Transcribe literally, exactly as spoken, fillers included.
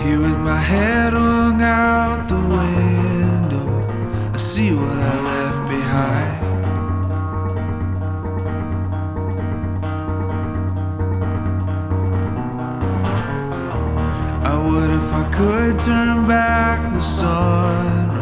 Here with my head hung out the window, I see what I left behind. I would if I could turn back the sun